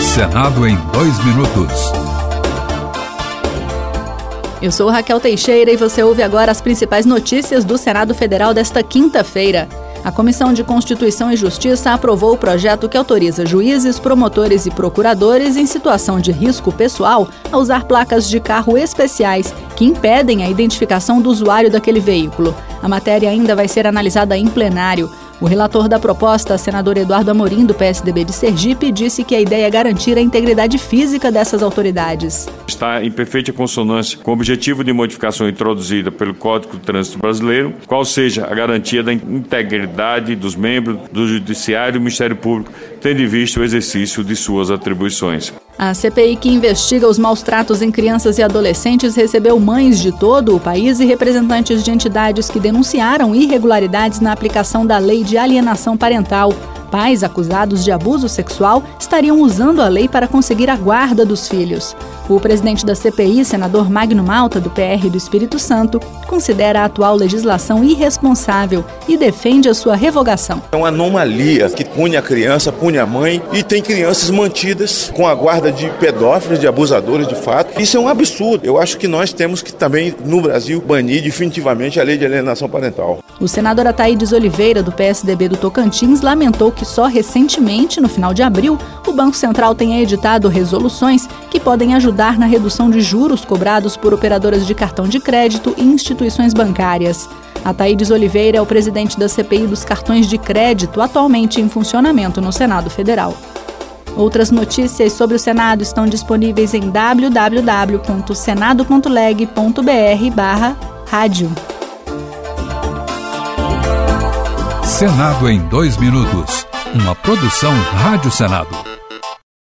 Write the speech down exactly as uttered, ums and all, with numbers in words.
Senado em dois minutos. Eu sou Raquel Teixeira e você ouve agora as principais notícias do Senado Federal desta quinta-feira. A Comissão de Constituição e Justiça aprovou o projeto que autoriza juízes, promotores e procuradores em situação de risco pessoal a usar placas de carro especiais que impedem a identificação do usuário daquele veículo. A matéria ainda vai ser analisada em plenário. O relator da proposta, senador Eduardo Amorim, do P S D B de Sergipe, disse que a ideia é garantir a integridade física dessas autoridades. Está em perfeita consonância com o objetivo de modificação introduzida pelo Código de Trânsito Brasileiro, qual seja a garantia da integridade dos membros do Judiciário e do Ministério Público, tendo em vista o exercício de suas atribuições. A C P I que investiga os maus-tratos em crianças e adolescentes recebeu mães de todo o país e representantes de entidades que denunciaram irregularidades na aplicação da lei de alienação parental. Pais acusados de abuso sexual estariam usando a lei para conseguir a guarda dos filhos. O presidente da C P I, senador Magno Malta, do P R do Espírito Santo, considera a atual legislação irresponsável e defende a sua revogação. É uma anomalia que pune a criança, pune a mãe, e tem crianças mantidas com a guarda de pedófilos, de abusadores de fato. Isso é um absurdo. Eu acho que nós temos que também, no Brasil, banir definitivamente a lei de alienação parental. O senador Ataídes Oliveira, do P S D B do Tocantins, lamentou que só recentemente, no final de abril, o Banco Central tenha editado resoluções que podem ajudar na redução de juros cobrados por operadoras de cartão de crédito e instituições bancárias. Ataídes Oliveira é o presidente da C P I dos cartões de crédito, atualmente em funcionamento no Senado Federal. Outras notícias sobre o Senado estão disponíveis em w w w ponto senado ponto leg ponto b r barra rádio. Senado em dois minutos. Uma produção Rádio Senado.